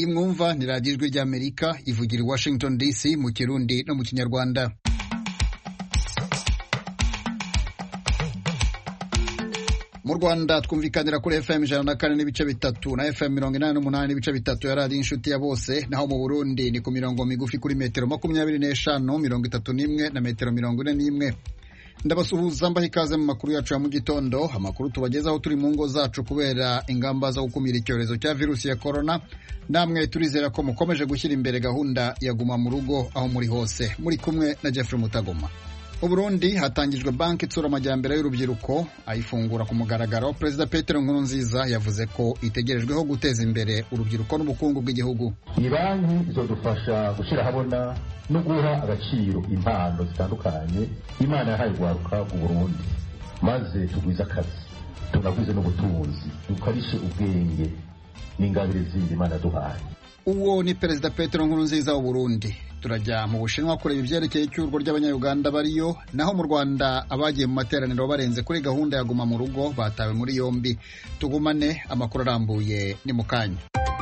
mwumva ni radiyo ijwi ry'Amerika ivugira i Washington DC mu Kirundi no mu Kinyarwanda. Mu Rwanda twumvikanira kuri FM 104.3 na FM 88.3 ya radiyo inshuti ya bose, naho mu Burundi ni ku mirongo migufi kuri metero 25, 31 na metero 41. Ndabasuhuza mbaha ikaze mu makuru yacu ya mu gitondo, amakuru tubagezaho turi mu ngo zacu kubera ingamba zo gukumira icyorezo cya virusi ya corona. Namwe turizera ko mukomeje gushyira imbere gahunda ya guma mu rugo aho muri hose. Muri kumwe na Jeffrey Mutagoma. Mu Burundi hatangijwe banki itsura amajyambere y'urubyiruko, ayifungura ku mugaragaro. Perezida Petero Nkurunziza yavuze ko itegerejweho guteza imbere urubyiruko n'ubukungu bw'igihugu. Iyi banki izodufasha gushyira habona no guha agaciro impano zitandukanye Imana yahaye urwaruka rw'u Burundi, maze tugwize akazi, tunagwize n'ubutunzi, dukarishe ubwenge n'ingabire zindi Imana yaduhaye. Uwo ni Perezida Petero Nkurunziza w'u Burundi. Turajya mu Bushinwa kureba ivyerekeye icyurwa ry'Abanyayuganda bariyo, naho mu Rwanda abagiye mu materaniro barenze kuri gahunda ya guma mu rugo batawe muri yombi. Tugumane, amakuru arambuye ni mu kanya.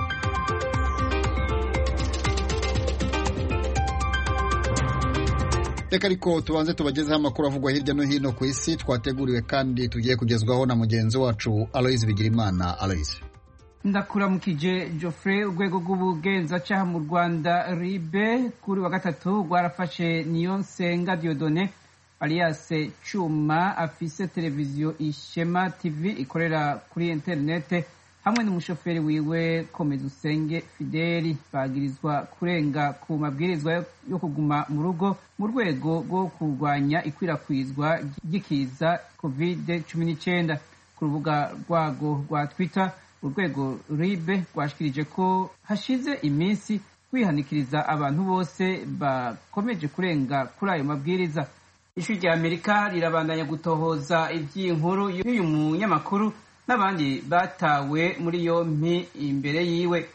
Reka ariko tubanze tubagezeho amakuru avugwa hirya no hino ku isi twateguriwe kandi tugiye kugezwaho na mugenzi wacu Aloise Bigirimana. Aloise. Ndakuramukije Geoffrey. Urwego rw'ubugenzacyaha mu Rwanda RIB kuri wa gatatu rwarafashe Niyonsenga Dieudonné alias Cuma, afise televiziyo Ishema TV ikorera kuri interinete, hamwe n'umushoferi wiwe Komezusenge Fideli. Bagirizwa kurenga ku mabwirizwa yo kuguma mu rugo mu rwego rwo kurwanya ikwirakwizwa ry'ikiza COVID-19. Ku rubuga rwago rwa Twitter, urwego RIB rwashikirije ko hashize iminsi kwihanikiriza abantu bose bakomeje kurenga kuri ayo mabwiriza. Ijwi rya Amerika rirabandanya gutohoza iby'inkuru y'uyu munyamakuru n'abandi batawe muri yompi imbere yiwe.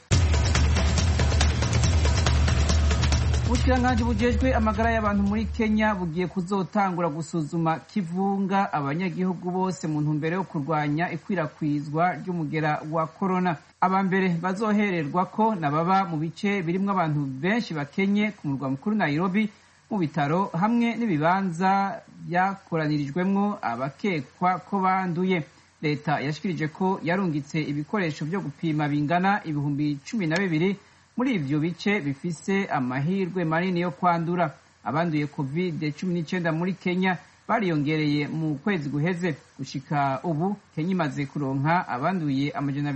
Ubushikiranganji bujejwe amagara y'abantu muri Kenya bugiye kuzotangura gusuzuma kivunga abanyagihugu bose mu ntumbero yo kurwanya ikwirakwizwa ry'umugera wa corona. Abambere bazohererwa ko nababa mu bice birimwo abantu benshi bakenye ku murwa mukuru Nairobi, mu bitaro hamwe n'ibibanza byakoranirijwemwo abakekwa ko banduye. Leta yashikirije ko yarungitse ibikoresho byo gupima bingana ibihumbi 12 muri ivyo bice bifise amahirwe manini yo kwandura. Abanduye COVID-19 muri Kenya bariyongereye mu kwezi guheze. Gushika ubu Kenya imaze kuronka abanduye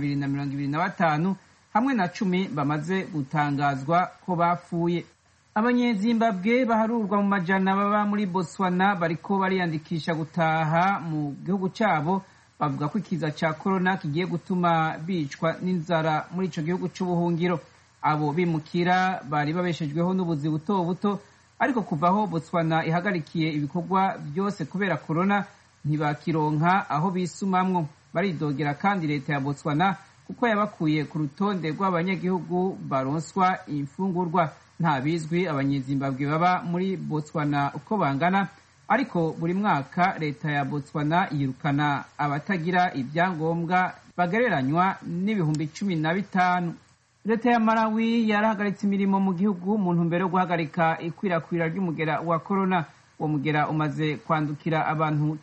225 hamwe na 10 bamaze gutangazwa ko bapfuye. Abanyezimbabwe baharurwa mu majana baba muri Botswana bariko bariyandikisha gutaha mu gihugu cyabo. Bavuga ko ikiza ca corona kigiye gutuma bicwa n'inzara muri ico gihugu c'ubuhungiro. Abo bimukira bari babeshejweho n'ubuzi buto buto, ariko kuvaho Botswana ihagarikiye ibikorwa byose kubera corona ntibakironka aho bisumamwo. Baridogera kandi leta ya Botswana kuko yabakuye ku rutonde rw'abanyagihugu baronswa imfungurwa. Nta bizwi abanyezimbabwe baba muri Botswana uko bangana, ariko buri mwaka leta ya Botswana yirukana abatagira ibyangombwa bagereranywa n'ibihumbi 15. Leta ya Malawi yarahagaritse imirimo mu gihugu mu ntumbero yo guhagarika ikwirakwira ry'umugera wa corona. Uwo mugera umaze kwandukira abantu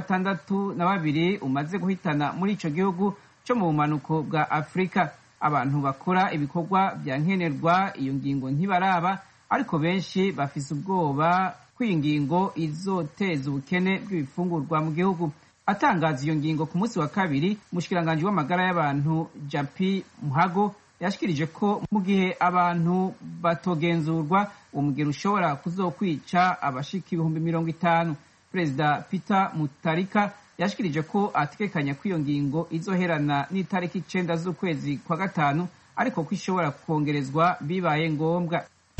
16 umaze guhitana muri ico gihugu cyo mu bumanuko bwa Afrika. Abantu bakora ibikorwa bya nkenerwa iyo ngingo ntibaraba, ariko benshi bafise ubwoba ko iyi ngingo izoteza ubukene bw'ibifungurwa mu gihugu. Atangaza iyo ngingo ku munsi wa kabiri, umushikiranganji w'amagara y'abantu Japi Muhago yashikirije ko mu gihe abantu batogenzurwa uwo mugero ushobora kuzokwica abashika 50,000. Perezida Peter Mutharika yashikirije ko atekanya ko iyo ngingo izoherana n'itariki 9 z'ukwezi kwa gatanu, ariko ko ishobora kongerezwa bibaye ngombwa.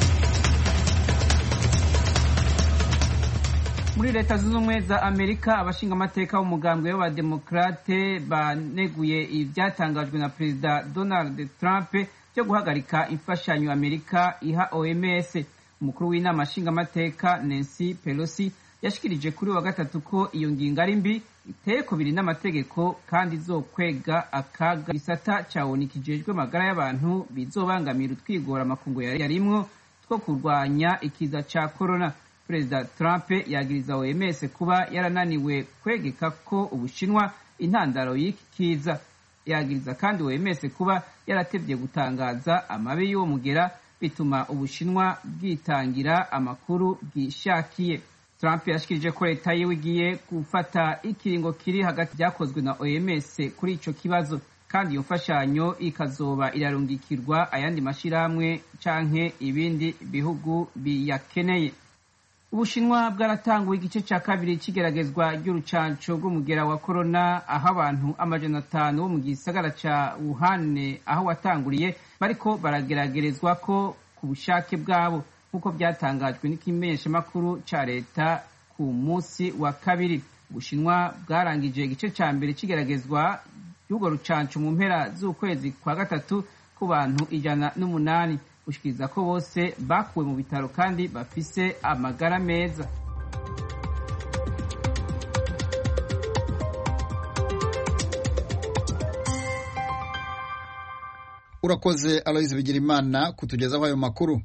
Muri Leta Zunze Ubumwe za Amerika, abashinga amateka b'umugambwe w'abademokrate baneguye ivyatangajwe na Perezida Donald Trump byo guhagarika imfashanyo Amerika iha OMS. Umukuru w'inama nshinga amateka Nancy Pelosi yashikirije kuri wa gatatu ko iyo ngingo ari mbi, iteye kubiri n'amategeko kandi izokwega akaga gisata ca ONU kijejwe amagara y'abantu, bizobangamira utwigora amakungu yarimwo two kurwanya ikiza ca corona. Perezida Trump yagiriza OMS kuba yarananiwe kwegeka ko Ubushinwa intandaro y'iki kiza. Yagiriza kandi OMS kuba yaratevye gutangaza amabi y'uwo mugera, bituma Ubushinwa bwitangira amakuru bwishakiye. Trump yashikirije ko leta yiwe igiye gufata ikiringo kiri hagati vyakozwe na OMS kuri ico kibazo, kandi iyo mfashanyo ikazoba irarungikirwa ayandi mashirahamwe canke ibindi bihugu biyakeneye. Ubushinwa bwaratanguye igice ca kabiri c'igeragezwa ry'urucanco rw'umugera wa corona, aho abantu 500 bo mu gisagara ca Wuhan aho watanguriye bariko barageragerezwa ko ku bushake bwabo, nk'uko byatangajwe n'ikimenyeshamakuru ca leta ku musi wa kabiri. Ubushinwa bwarangije igice ca mbere c'igeragezwa ry'urwo rucanco mu mpera z'ukwezi kwa gatatu ku bantu 108, gushikiriza ko bose bakuwe mu bitaro kandi bafise amagara meza. Urakoze Aloise Bigirimana kutugezaho ayo makuru.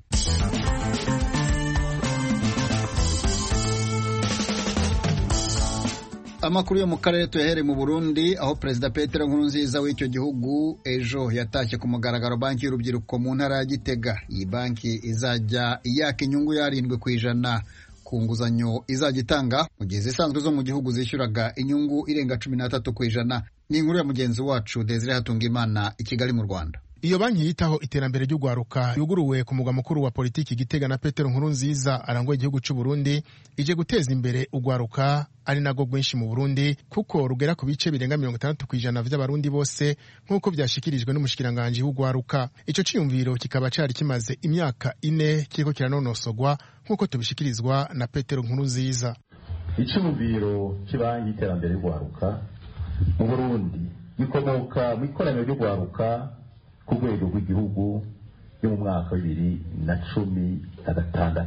Amakuru yo mu karere tuyahere mu Burundi, aho Perezida Petero Nkurunziza w'icyo gihugu ejo yatashye ku mugaragaro banki y'urubyiruko mu ntara ya Gitega. Iyi banki izajya yaka inyungu ya 7% ku nguzanyo izajya itanga, mu gihe zisanzwe zo mu gihugu zishyuraga inyungu irenga 13%. Ni inkuru ya mugenzi wacu Desire Hatungimana i Kigali mu Rwanda. Iyo banki yitaho iterambere ry'ugwaruka yuguruwe ku mugwa mukuru wa politiki Gitega na Petero Nkurunziza arangoye igihugu cy'u Burundi, ije guteza imbere ugwaruka ari nago rwinshi mu Burundi, kuko rugera ku bice birenga 60% vy'abarundi bose, nk'uko byashikirijwe n'umushikiranganje w'ugwaruka. Ico ciyumviro kikaba cari kimaze imyaka 4 kiriko kiranonosogwa, nk'uko tubishikirizwa na Petero Nkurunziza. Iciyumviro cy'ibanki y'iterambere ry'ugwaruka mu Burundi gikomoka mu ikoraniro ry'ugwaruka ku rwego rw'igihugu yo mu mwaka 2016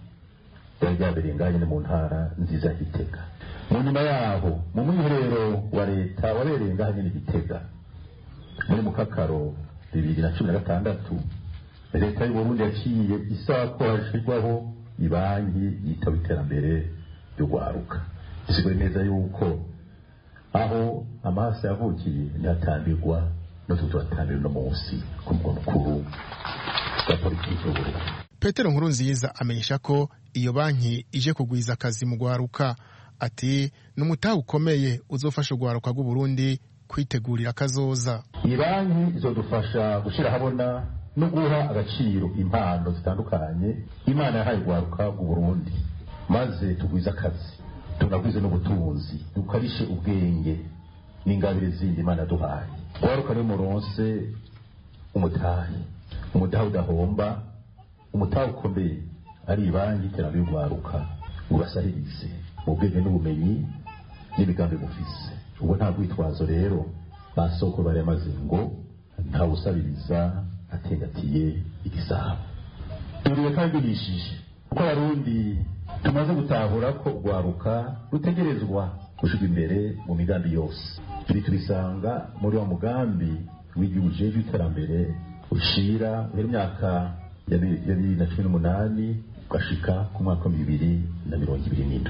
byari byabereye nganye mu ntara nziza ya Gitega. Mu nyuma yaho mu mwiherero wa leta wabereye nganye ni Gitega muri Mukakaro 2016, leta y'u Burundi yaciye isaba ko hashirwaho ibanki yitaho iterambere ry'ugwaruka. Bisigura neza yuko aho amahasa yavukiye ntihatambirwa no tutatambira no munsi ku mugwa mukuru wa politiki y'Uburundi. Petero Nkurunziza amenyesha ko iyo banki ije kugwiza akazi mu gwaruka. Ati n'umutahe ukomeye uzofasha ugwaruka rw'u Burundi kwitegurira kazoza. Iyi banki izodufasha gushira habona no guha agaciro impano zitandukanye Imana yahaye ugwaruka rw'u Burundi, maze tugwiza akazi, tunagwize n'ubutunzi, dukarishe ubwenge n'ingabire zindi Imana duhaye. Ugwaruka rero muronse umutahe udahomba, umutahe ukomeye ari banki y'iterambere y'ugwaruka, ubasahirize mu bwenge n'ubumenyi n'imigambi mufise. Ubwo nta kwitwazo rero basoko baremaze ngo nta usabiriza ategatiye igisabo. Turiwe kandi bishije ko Abarundi tumaze gutahura ko ugwaruka rutegerezwa gushika imbere mu migambi yose. Tubisanga muri wa mugambi w'igihugu w'iterambere ushira mu myaka ya 2018 gashika ku mwaka 2027,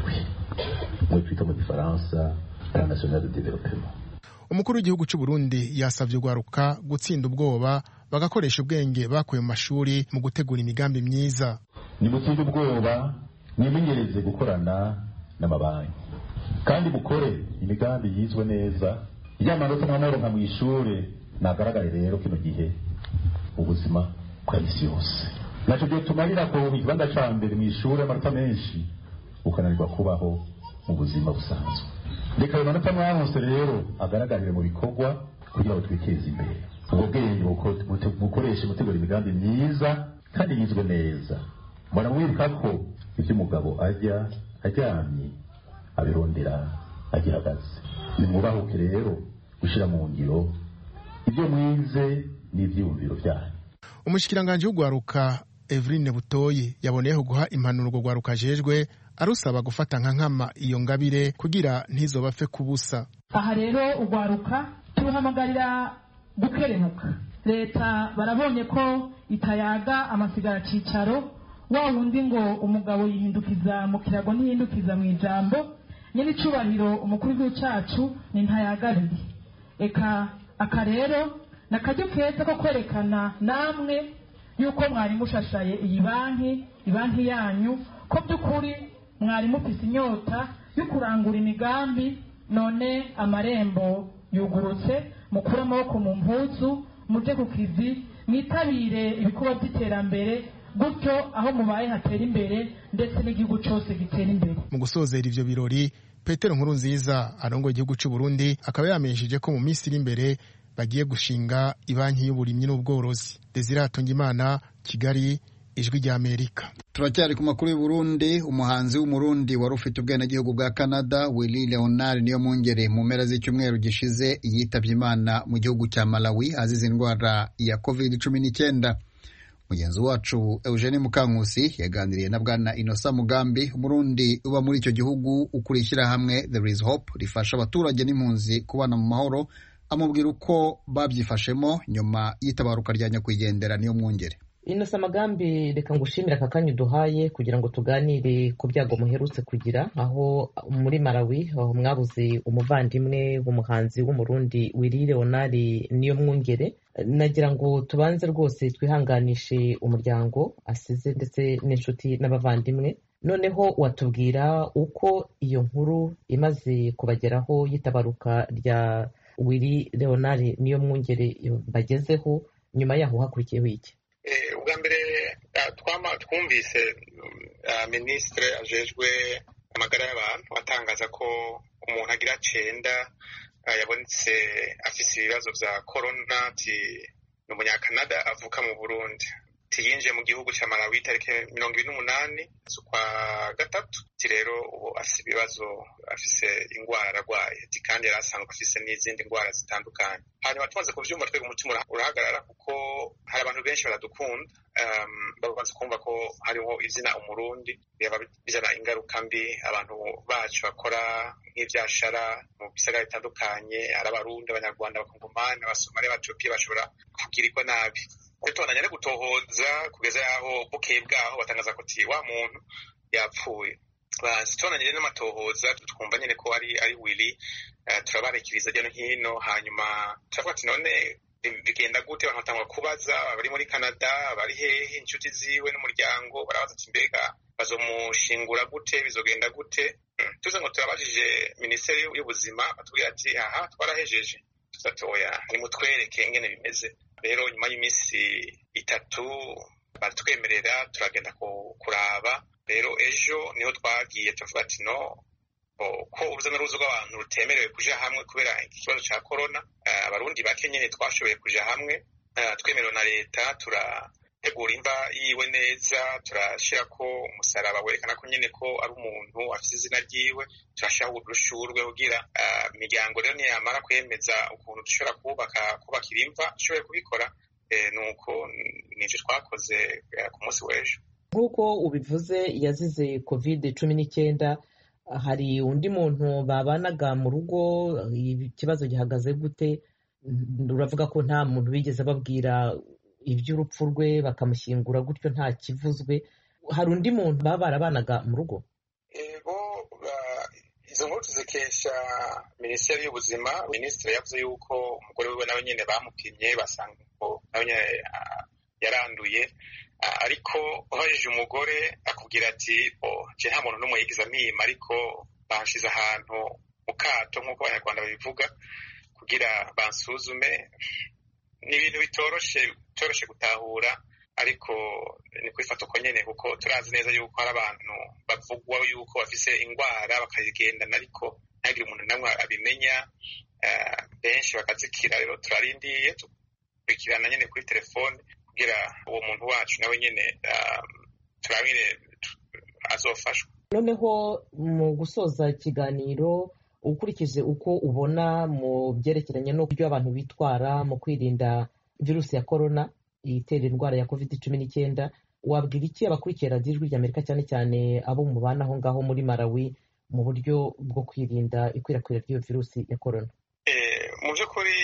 mu twita mu Gifaransa Plan National de Développement. Umukuru w'igihugu cy'u Burundi yasavye ugwaruka gutsinda ubwoba, bagakoresha ubwenge bakuye mu mashuri mu gutegura imigambi myiza. Ni mutsinde ubwoba, mwimenyereze gukorana n'amabanki, kandi mukore imigambi yizwe neza. Yamanota mwamaronka mu ishure nagaragare rero kino gihe ubuzima bwa isi yose. Naco byo tumarira ko ikibanza ca mbere mu ishure amanota menshi ukananirwa kubaho mu buzima busanzwe. Reka ayo manota mwahose rero agaragarire mu bikorwa kugira ngo twiteze imbere. Ubwo bwenge bukoreshe mutegura imigambi myiza kandi yizwe neza. Mbona mwibuka ko ivyo umugabo ajya ajyamye abirondera agihagaze. Nimwubahuke rero gushira mu ngiro ibyo mwize n'ivyumviro byanyu. Umushikiranganje w'ugwaruka Evrine Butoyi yaboneyeho guha impanuro ugwaruka jejwe, arusaba gufata nka nkama iyo ngabire kugira ntizobapfe kubusa. Aha rero ugwaruka turuhamagarira gukerenuka. Leta barabonye ko itayaga amasigara cicaro, wa wundi ngo umugabo yihindukiza mu kirago ntihindukiza mu ijambo. Nyene icubahiro umukuru w'igihugu cacu ni ntayagabiri. Eka aka rero nakaryo keza ko kwerekana namwe yuko mwari mushashaye iyi banki yanyu, ko by'ukuri mwari mufise inyota yo kurangura imigambi, none amarembo yugurutse, mukura amaboko mu mpuzu, muje ku kizi, mwitabire ibikorwa by'iterambere, gutyo aho mubaye hatera imbere ndetse n'igihugu cyose gitera imbere. Mu gusozera ivyo birori, Petero Nkurunziza arongoye igihugu cy'u Burundi akaba yamenyesheje ko mu minsi iri imbere bagiye gushinga ibanki y'uburimyi n'ubworozi. Desire Hatungimana, Kigali, Ijwi rya Amerika. Turacyari ku makuru y'u Burundi. Umuhanzi w'umurundi wari ufite ubwenegihugu bwa Canada, Willy Leonard Niyomwungere, mu mpera z'icyumweru gishize yitavye Imana mu gihugu cya Malawi azize indwara ya COVID-19. Mugenzi wacu Eugene Mukankusi yaganiriye na bwana Innocent Mugambi, umurundi uba muri icyo gihugu, ukurikira hamwe There is Hope rifasha abaturage n'impunzi kubana mu mahoro, amubwira uko babyifashemo nyuma y'itabaruka rya nyakwigendera Niyomwungere. Innocent Mugambi, reka ngushimira aka kanya uduhaye kugira ngo tuganire ku byago muherutse kugira aho muri Malawi, aho mwabuze umuvandimwe w'umuhanzi w'umurundi Willy Leonard Niyomwungere. Nagira ngo tubanze rwose twihanganishe umuryango asize ndetse n'inshuti n'abavandimwe. Noneho watubwira uko iyo nkuru imaze kubageraho y'itabaruka rya Willy Leonard Niyomwungere bagezeho, nyuma yaho hakurikiyeho iki? Ubwa mbere twumvise minisitiri ajejwe amagara y'abantu atangaza ko umuntu agira 9 yabonetse afise ibibazo vya corona, ni umunyakanada avuka mu Burundi, yinjiye mu gihugu cya Malawi tariki 28 z'ukwa gatatu. Rero ubu afise ibibazo, afise ingwara aragwaye, kandi yari asanzwe afise n'izindi ngwara zitandukanye. Hanyuma tumaze kuvyumva twebwe umutima urahagarara, kuko hari abantu benshi baradukunda, babanza kumva ko hariho izina umurundi yaba bizana ingaruka mbi. Abantu bacu bakora nk'ivyashara mu bisagara bitandukanye, ari abarundi, abanyarwanda, abakongomani, abasomali, abatopiya bashobora kugirirwa nabi. Tubandanya no gutohoza kugeza yaho bukeye bwaho batangaza ko wa muntu yapfuye. Tubandanya n'amatohoza, twumva nyene ko ari Willy, turabarekiriza hirya no hino. Hanyuma turavuga ati none bigenda gute? Abantu batangwa kubaza, bari muri Canada, bari hehe, inshuti ziwe n'umuryango, barabaza ati mbega bazomushingura gute, bizogenda gute? Tuze ngo turabajije minisiteri y'ubuzima, batubwira ati aha twarahejeje. Tuzatoya nimutwereke ingene bimeze. Rero nyuma y'iminsi 3 baratwemerera, turagenda kuraba. Rero ejo niho twagiye tuvuga ati no, ko uruza n'uruza rw'abantu rutemerewe kuja hamwe kubera ikibazo ca corona. Abarundi bake nyene twashoboye kuja hamwe, twemerewe na leta. Turategura imva yiwe neza, turashirako umusaraba werekana ko nyene ko ari umuntu afise izina ryiwe, turashiraho urushurwe kugira imiryango rero ntiyamara kwemeza ukuntu dushobora kubakira imva dushobore kubikora. Nuko nivyo twakoze ku munsi w'ejo. Nk'uko ubivuze, yazize COVID-19. Hari undi muntu babanaga mu rugo, ikibazo gihagaze gute? Uravuga ko nta muntu bigeze babwira iby'urupfu rwe bakamushyingura gutyo nta kivuzwe. Hari undi muntu baba barabanaga mu rugo? Izo nkuru tuzikesha minisiteri y'ubuzima. Minisitiri yavuze yuko umugore wiwe nawe nyene bamupimye basanga ko nawe nyene yaranduye, ariko uhajije umugore akubwira ati je nta muntu n'umwe yigiza mpima, ariko banshize ahantu mu kato nk'uko abanyarwanda babivuga kugira bansuzume. Ni ibintu bitoroshe gutahura, ariko ni kwifata uko nyene, kuko turazi neza yuko hari abantu bavugwa yuko bafise ingwara bakayigendana ariko ntagire umuntu namwe abimenya, benshi bakazikira. Rero turarindiye tukurikirana nyene kuri telefone kugira uwo muntu wacu nawe nyene turabire azofashwa. Noneho mu gusoza ikiganiro, ukurikije uko ubona mu byerekeranye n'uburyo abantu bitwara mu kwirinda virusi ya corona itera indwara ya COVID-19, wabwira iki abakurikiye radiyo ijwi ry'Amerika cyane cyane abo mubana aho ngaho muri Malawi mu buryo bwo kwirinda ikwirakwira ry'iyo virusi ya korona? Mu by'ukuri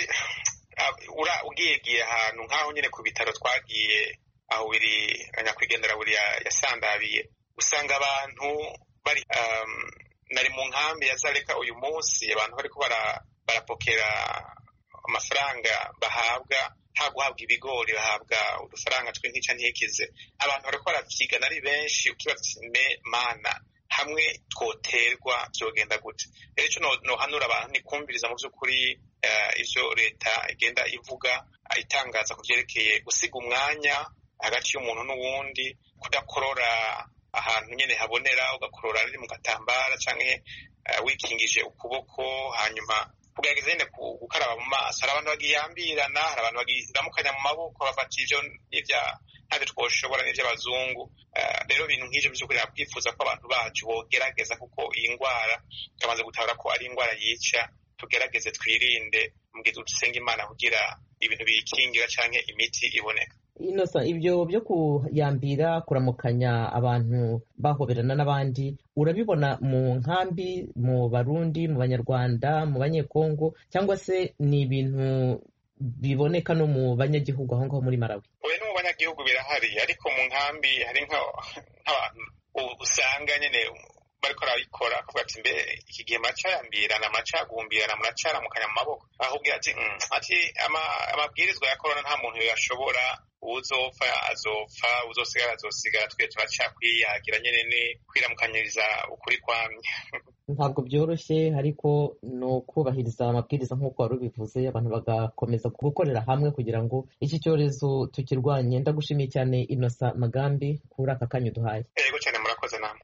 ugiye ahantu nk'aho nyine ku bitaro twagiye aho biri nyakwigendera buri yasandabiye, usanga abantu bari nari mu nkambi ya Zareka uyu munsi, abantu bariko barapokera amafaranga bahabwa, guhabwa ibigori bahabwa udufaranga tw'intica ntikize. Abantu bariko baravyigana ari benshi, ukibaza mana hamwe twoterwa vyogenda gute? Rero ico nohanura abantu ni kumviriza mu vy'ukuri ivyo leta igenda ivuga itangaza ku vyerekeye gusiga umwanya hagati y'umuntu n'uwundi, kudakorora ahantu nyene habonera, ugakorora ari mu gatambara canke wikingije ukuboko, hanyuma kugerageza nyene gukaraba mu maso. Hari abantu bagiyambirana, hari abantu bagiramukanya mu maboko, bafata ivyo ntabyo twoshobora n'ivy'abazungu. Rero ibintu nk'ivyo vy'ukuri nabwifuza ko abantu bacu bogerageza, kuko iyi ndwara tumaze gutabura ko ari indwara yica. Tugerageze twirinde, mugihe dusenga Imana kugira ibintu bikingira canke imiti iboneka. Innocent, ibyo byo kuyambira, kuramukanya abantu bahoberana n'abandi, urabibona mu nkambi, mu Barundi, mu Banyarwanda, mu Banyekongo, cyangwa se ni ibintu biboneka no mu banyagihugu aho ngaho muri Malawi? Oya, no mu banyagihugu birahari, ariko mu nkambi hari nk'abantu usanga nyene bariko barabikora, akavuga ati mbe iki gihe muracayambirana, muracagumbirana, muracaramukanya mu maboko, ahubwo ati amabwirizwa ya korona nta muntu yashobora, uzopfa azopfa, uzosigara azosigara, twe turacakwiyagira nyene ni kwiramukanyiriza ukuri kwamye. Ntabwo byoroshye, ariko no kubahiriza amabwiriza nk'uko wari ubivuze, abantu bagakomeza gukorera hamwe kugira ngo iki cyorezo tukirwanye. Ndagushimiye cyane Innocent Magambi kuri aka kanya uduhaye. Yego cyane, murakoze namwe.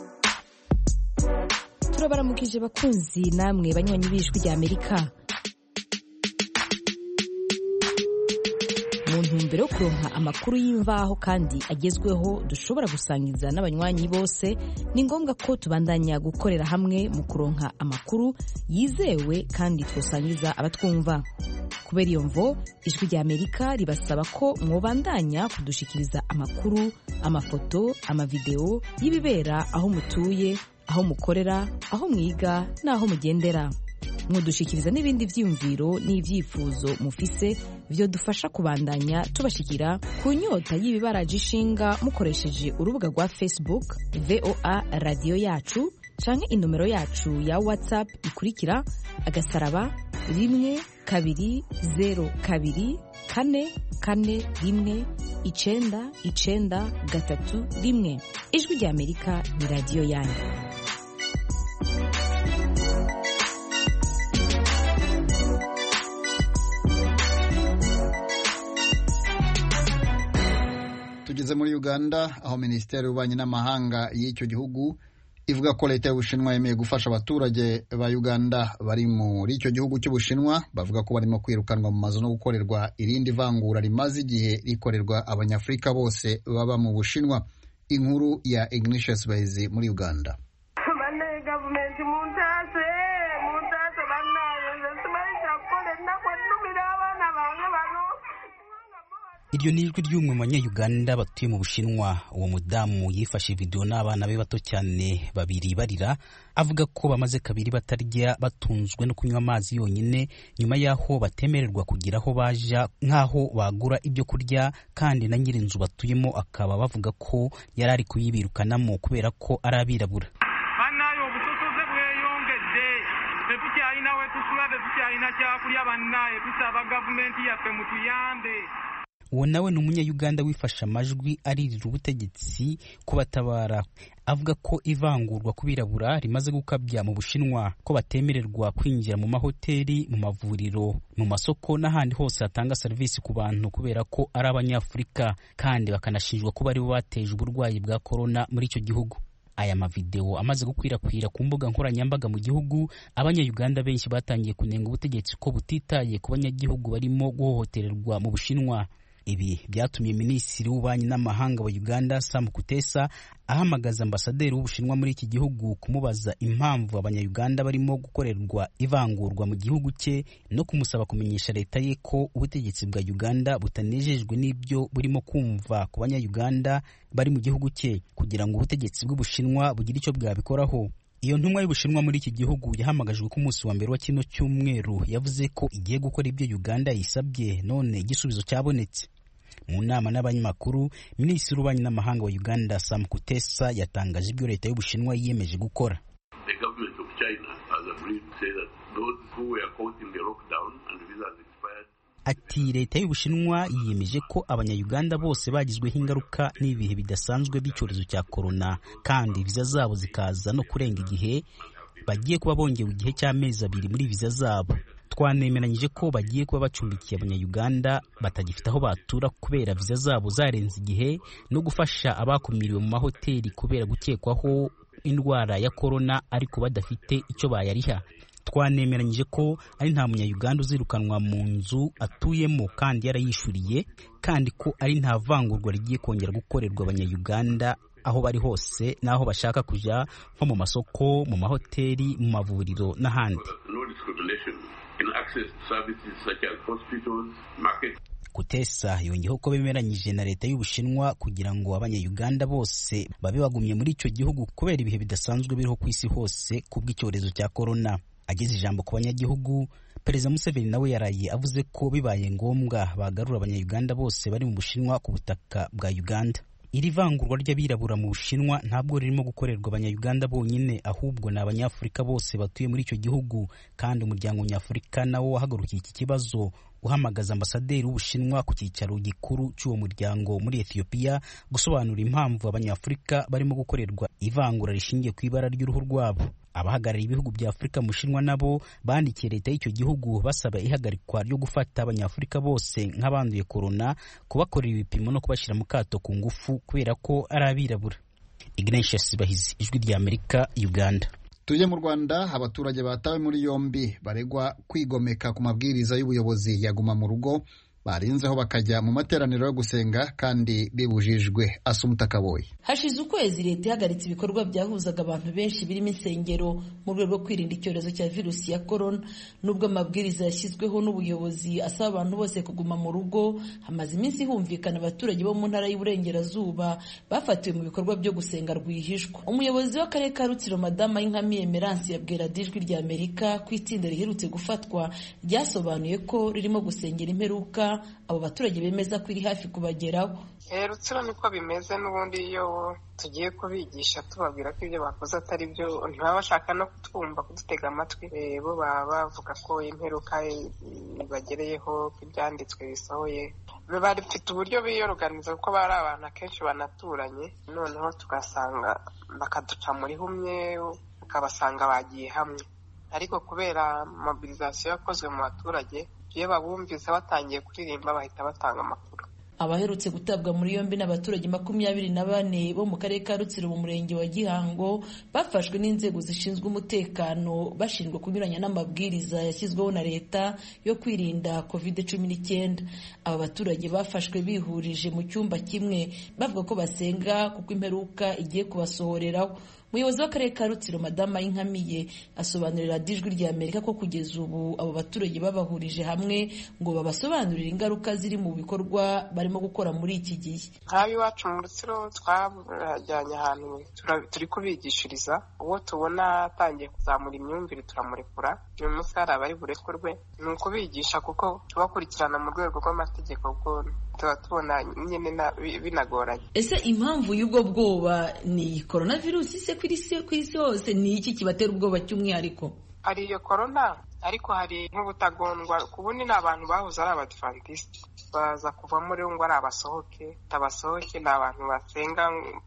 Turabaramukije bakunzi namwe banywanyi b'ijwi ry'Amerika. Mu ntumbero yo kuronka amakuru y'imvaho kandi agezweho dushobora gusangiza n'abanywanyi bose, ni ngombwa ko tubandanya gukorera hamwe mu kuronka amakuru yizewe kandi twosangiza abatwumva. Kubera iyo mvo, ijwi ry'Amerika ribasaba ko mwobandanya kudushikiriza amakuru, amafoto, amavideo y'ibibera aho mutuye, aho mukorera, aho mwiga n'aho mugendera. Mudushikiriza n'ibindi vyiyumviro n'ivyifuzo mufise vyo dufasha kubandanya tubashikira ku nyota y'ibibaraje ishinga mukoresheje urubuga rwa Facebook VOA Radio Yacu canke inomero yacu ya WhatsApp ikurikira *1kabiri 0 2 4 4 1 9 9 3 1. Ijwi ry'Amerika ni radio yanyu. Tugeze muri Uganda, aho Minisiteri y'Ububanyi n'Amahanga y'icyo gihugu ivuga ko leta y'Ubushinwa yemeye gufasha abaturage ba Uganda bari muri icyo gihugu cy'Ubushinwa, bavuga ko barimo kwirukanwa mu mazu no gukorerwa irindi vangura rimaze igihe rikorerwa Abanyafurika bose baba mu Bushinwa. Inkuru ya Ignatius Bahizi muri Uganda. Iryo ni ijwi ry'umwe mu banyayuganda batuye mu Bushinwa. Uwo mudamu yifashe video n'abana be bato cyane babiri barira, avuga ko bamaze kabiri batarya, batunzwe no kunywa amazi yonyine, nyuma y'aho batemererwa kugira aho baja nk'aho bagura ibyo kurya, kandi na nyirinzu batuyemo akaba bavuga ko yari ari kuyibirukanamo kubera ko ari abirabura. Banayo obusosoze bweyongedde, tetukyalina we tusula, tetukyalina kyakulya bannaye, tusaba gavumenti yaffe mutuyambe. Uwo nawe ni umunyayuganda wifashe amajwi aririra ubutegetsi kubatabara, avuga ko ivangurwa kubirabura rimaze gukabya mu Bushinwa, ko batemererwa kwinjira mu mahoteli, mu mavuriro, mu masoko n'ahandi hose hatanga serivisi ku bantu kubera ko ari Abanyafurika, kandi bakanashinjwa ko bari bateje uburwayi bwa korona muri icyo gihugu. Aya mavideo amaze gukwirakwira ku mbuga nkoranyambaga mu gihugu, Abanyayuganda benshi batangiye kunenga ubutegetsi ko butitaye ku banyagihugu barimo guhohotererwa mu Bushinwa. Ibi byatumye Minisitiri w'Ububanyi n'Amahanga wa Uganda Sam Kutesa ahamagaza ambasaderi w'Ubushinwa muri iki gihugu kumubaza impamvu abanyayuganda barimo gukorerwa ivangurwa mu gihugu cye no kumusaba kumenyesha leta ye ko ubutegetsi bwa Uganda butanejejwe n'ibyo burimo kumva ku banyayuganda bari mu gihugu cye kugira ngo ubutegetsi bw'Ubushinwa bugire icyo bwabikoraho. Iyo ntumwa y'Ubushinwa muri iki gihugu yahamagajwe ku munsi wa mbere wa kino cyumweru yavuze ko igiye gukora ibyo Uganda yisabye, none igisubizo cyabonetse. Mu nama n'abanyamakuru, Minisitiri w'Ububanyi n'Amahanga wa Uganda Sam Kutesa yatangaje ibyo leta y'Ubushinwa yiyemeje gukora. The government of China has agreed to say that those who were caught in the lockdown and visas expired. Ati leta y'Ubushinwa yiyemeje ko abanyayuganda bose bagizweho ingaruka n'ibihe bidasanzwe by'icyorezo cya corona kandi viza zabo zikaza no kurenga igihe, bagiye kuba bongewe igihe cy'amezi 2 muri viza zabo. Twanemeranyije ko bagiye kuba bacumbikiye abanyayuganda batagifite aho batura kubera viza zabo zarenze igihe, no gufasha abakumiriwe mu mahoteli kubera gukekwaho indwara ya corona ariko badafite icyo bayariha. Twanemeranyije ko ari nta munyayuganda uzirukanwa mu nzu atuyemo kandi yarayishuriye, kandi ko ari nta vangurwa rigiye kongera gukorerwa abanyayuganda aho bari hose n'aho bashaka kujya, nko mu masoko, mu mahoteli, mu mavuriro n'ahandi. Kutesa yongeyeho ko bemeranyije na leta y'Ubushinwa kugira ngo abanyayuganda bose babe bagumye muri icyo gihugu kubera ibihe bidasanzwe biriho ku isi hose kubw'icyorezo cya corona. Ageze ijambo ku banyagihugu, Perezida Museveni nawe yaraye avuze ko bibaye ngombwa bagarura abanyayuganda bose bari mu Bushinwa ku butaka bwa Uganda. Iri vangurwa ry'abirabura mu Bushinwa ntabwo ririmo gukorerwa abanyayuganda bonyine, ahubwo ni abanyafurika bose batuye muri icyo gihugu, kandi umuryango nyafurika nawo wahagurukiye iki kibazo uhamagaza ambasaderi w'Ubushinwa ku cyicaro gikuru cy'uwo muryango muri Ethiopia gusobanura impamvu abanyafurika barimo gukorerwa ivangura rishingiye ku ibara ry'uruhu rwabo. Abahagarariye ibihugu bya Afurika mu Bushinwa nabo bandikiye leta y'icyo gihugu basaba ihagarikwa ryo gufata abanyafurika bose nk'abanduye corona, kubakorera ibipimo no kubashyira mu kato ku ngufu kubera ko ari abirabura. Ignatius Bahizi, Ijwi ry'Amerika, Uganda. Tujye mu Rwanda, abaturage batawe muri yombi baregwa kwigomeka ku mabwiriza y'ubuyobozi yaguma mu rugo barinzeho bakajya mu materaniro yo gusenga kandi bibujijwe. Asumuta Kaboyi. Hashize ukwezi leta ihagaritse ibikorwa byahuzaga abantu benshi birimo insengero mu rwego rwo kwirinda icyorezo cya virusi ya corona. Nubwo amabwiriza yashyizweho n'ubuyobozi asaba abantu bose kuguma mu rugo, hamaze iminsi humvikana abaturage bo mu ntara y'Iburengerazuba bafatiwe mu bikorwa byo gusenga rwihishwa. Umuyobozi w'akarere ka Rutsiro Madama Inkamiye Emerance yabwira Ijwi ry'Amerika ko itsinda riherutse gufatwa ryasobanuye ko ririmo gusengera imperuka abo baturage bemeza ko iri hafi kubageraho. Rutsiro niko bimeze n'ubundi iyo tugiye kubigisha tubabwira ko ibyo bakoze atari byo, ntibaba bashaka no kutwumva, kudutega amatwi. Bo baba bavuga ko imperuka ibagereyeho, ko ibyanditswe bisohoye. Bari bafite uburyo biyoroganiza kuko bari abantu akenshi banaturanye, noneho tugasanga bakaduca muri humwe, ukabasanga bagiye hamwe. Ariko kubera mobilizasiyo yakozwe mu baturage, iyo babumvise batangiye kuririmba bahita batanga amakuru. Abaherutse gutabwa muri yombi n'abaturage 24 bo mu karere ka Rutsiro mu murenge wa Gihango bafashwe n'inzego zishinzwe umutekano bashinjwa kunyuranya n'amabwiriza yashyizweho na leta yo kwirinda COVID-19. Aba baturage bafashwe bihurije mu cyumba kimwe bavuga ko basenga kuko imperuka igiye kubasohoreraho. Umuyobozi w'akarere ka Rutsiro Madama Inkamiye asobanurira Ijwi ry'Amerika ko kugeza ubu abo baturage babahurije hamwe ngo babasobanurire ingaruka ziri mu bikorwa barimo gukora muri iki gihe. Iwacu mu Rutsiro twajyanye ahantu turi kubigishiriza, uwo tubona atangiye kuzamura imyumvire turamurekura. Uyu munsi hari abari burekurwe, ni ukubigisha kuko tubakurikirana mu rwego rw'amategeko, kuko tuba tubona nyine binagoranye. Ese impamvu y'ubwo bwoba ni coronavirus se ku isi hose? Ni iki kibatera ubwoba cy'umwihariko? Hari iyo corona, ariko hari nk'ubutagondwa. Kubundi ni abantu bahoze ari abadivantiste baza kuvamo rero ngo ari abasohoke. Tabasohoke ni abantu basenga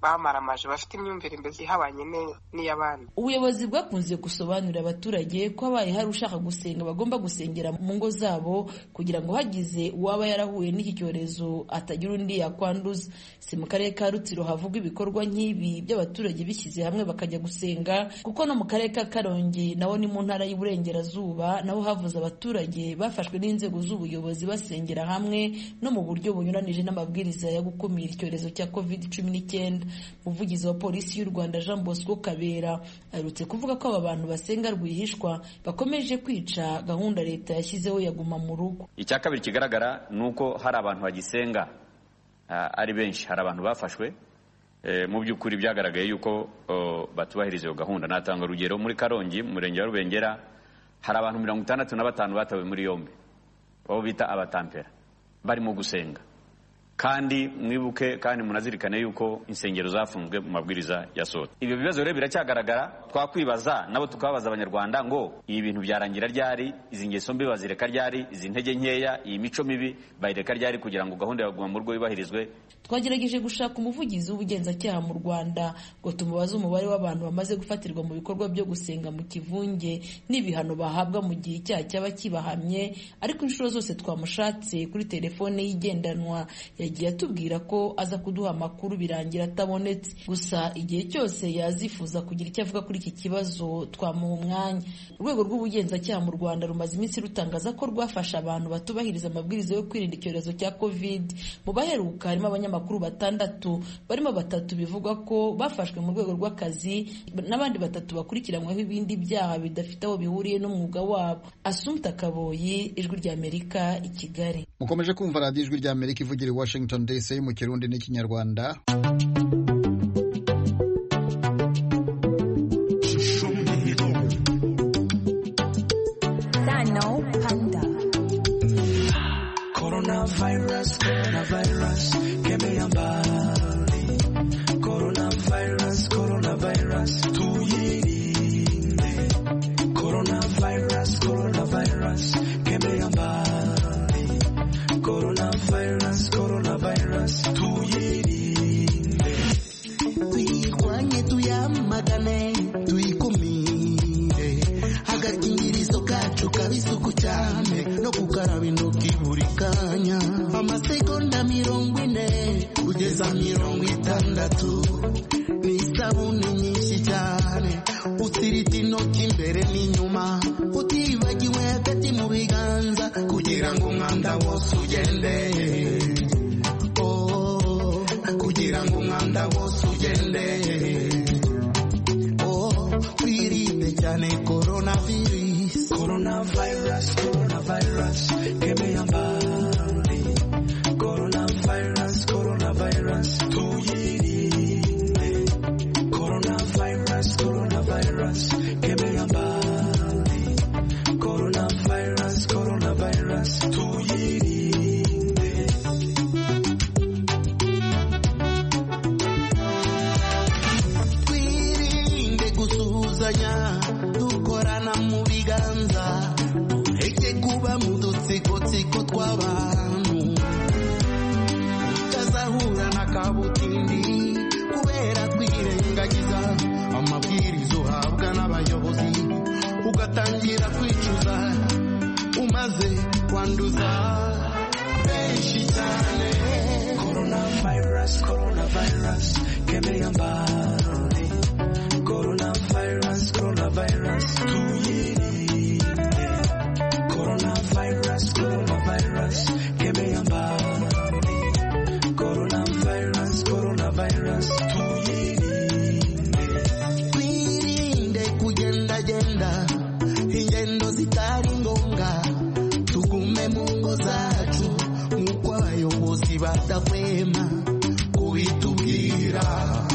bamaramaje bafite imyumvire mbese ihabanye n'iy'abandi. Ubuyobozi bwakunze gusobanurira abaturage ko abaye hari ushaka gusenga bagomba gusengera mu ngo zabo kugira ngo hagize uwaba yarahuye n'iki cyorezo atagira undi yakwanduza. Si mu karere ka Rutsiro havugwa ibikorwa nk'ibi by'abaturage bishyize hamwe bakajya gusenga, kuko no mu karere ka Karongi naho ni mu ntara y'Iburengerazuba naho havuze abaturage bafashwe n'inzego z'ubuyobozi basengera hamwe no mu buryo bunyuranije n'amabwiriza yo gukumira icyorezo cya COVID-19. Umuvugizi wa polisi y'u Rwanda Jean Bosco Kabera aherutse kuvuga ko aba bantu basenga rwihishwa bakomeje kwica gahunda leta yashyizeho ya guma mu rugo. Icya kabiri kigaragara nuko hari abantu bagisenga ari benshi, hari abantu bafashwe mu by'ukuri byagaragaye yuko batubahiriza iyo gahunda. Natanga urugero muri Karongi mu murenge wa Rubengera hari abantu 65 batawe muri yombi, abo bita abatampera, barimo gusenga. Kandi mwibuke kandi munazirikane yuko insengero zafunzwe mu mabwiriza yasohotse. Ibyo bibazo rero biracyagaragara, twakwibaza nabo tukababaza abanyarwanda ngo ibi bintu byarangira ryari, izi ngeso mbi bazireka ryari, izi ntege nkeya, iyi mico mibi bayireka ryari kugira ngo gahunda ya guma mu rugo yubahirizwe. Twagerageje gushaka umuvugizi w'ubugenzacyaha mu Rwanda ngo tumubaze umubare w'abantu bamaze gufatirwa mu bikorwa byo gusenga mu kivunge n'ibihano bahabwa mu gihe icyaha cyaba kibahamye, ariko inshuro zose twamushatse kuri telefone y'igendanwa yagiye atubwira ko aza kuduha amakuru birangira atabonetse. Gusa igihe cyose yazifuza kugira icyo avuga kuri iki kibazo twamuha umwanya. Urwego rw'ubugenzacyaha mu Rwanda rumaze iminsi rutangaza ko rwafasha abantu batubahiriza amabwiriza yo kwirinda icyorezo cya COVID. Mu baheruka harimo abanyamakuru 6, barimo 3 bivugwa ko bafashwe mu rwego rw'akazi n'abandi 3 bakurikiranyweho ibindi byaha bidafite aho bihuriye n'umwuga wabo. Assumpta Kaboyi, Ijwi ry'Amerika, i Kigali. Mukomeje kumva radio Ijwi ry'Amerika ivugira i Washington DC mu Kirundi n'Ikinyarwanda. Coronavirus, kemea mbali. Coronavirus, tuyirinde. Coronavirus, kemea mbali. Coronavirus, tuyirinde. Tuyirwanye, tuyamagane, tuyikumire. Agakingirizo kacu kabisuku cyane no gukaraba intoki buri kanya. Amasegonda 40 kugeza 60 n'isabune nyinshi cyane. Utsirita intoki imbere n'inyuma, utibagiwe hagati mu biganza kugira ngo umwanda wose ugende. Kugira ngo umwanda wose ugende. Wirinde cyane coronavirus. Coronavirus, kemea mbali. Coronavirus, tuyirinde. Coronavirus, kemea mbali. Coronavirus, tuyirinde. Twirinde gusuhuzanya dukorana mu biganza, ureke kuba mu dutsiko tw'abantu. Utazahura na kabutindi kubera kwirengagiza amabwiriza uhabwa n'abayobozi, ugatangira kwicuza umaze kwanduza benshi cyane. Coronavirus, kemea mbali. Coronavirus, tuyirinde. Coronavirus, kemea mbali. Coronavirus, tuyirinde. Twirinde kugendagenda ingendo zitari ngombwa, tugume mu ngo zacu nk'uko abayobozi badahwema kubitubwira.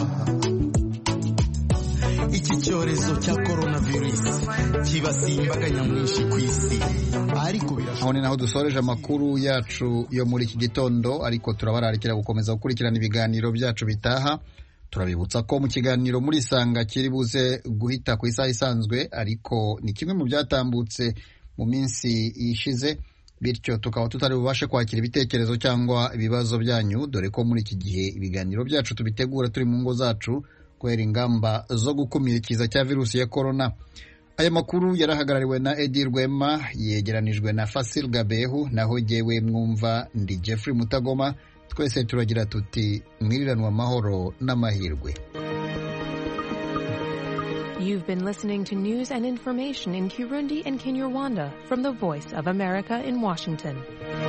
Iki cyorezo cya coronavirus kibasiye imbaga nyamwinshi ku isi, ariko aho ni naho dusoreje amakuru yacu yo muri iki gitondo, ariko turabararikira gukomeza gukurikirana ibiganiro byacu bitaha. Turabibutsa ko mu kiganiro muri Isanga kiri buze guhita ku isaha isanzwe, ariko ni kimwe mu byatambutse mu minsi ishize. bityo tukaba tutari bubashe kwakira ibitekerezo cyangwa ibibazo byanyu, dore ko muri iki gihe ibiganiro byacu tubitegura turi mu ngo zacu kubera ingamba zo gukumira ikiza cya virusi ya korona. Aya makuru yarahagarariwe na Edi Rwema, yegeranijwe na Fasil Gabehu, naho jyewe mwumva ndi Jeffrey Mutagoma. Twese turagira tuti mwiriranwa amahoro n'amahirwe. You've been listening to news and information in Kirundi and Kinyarwanda from the Voice of America in Washington.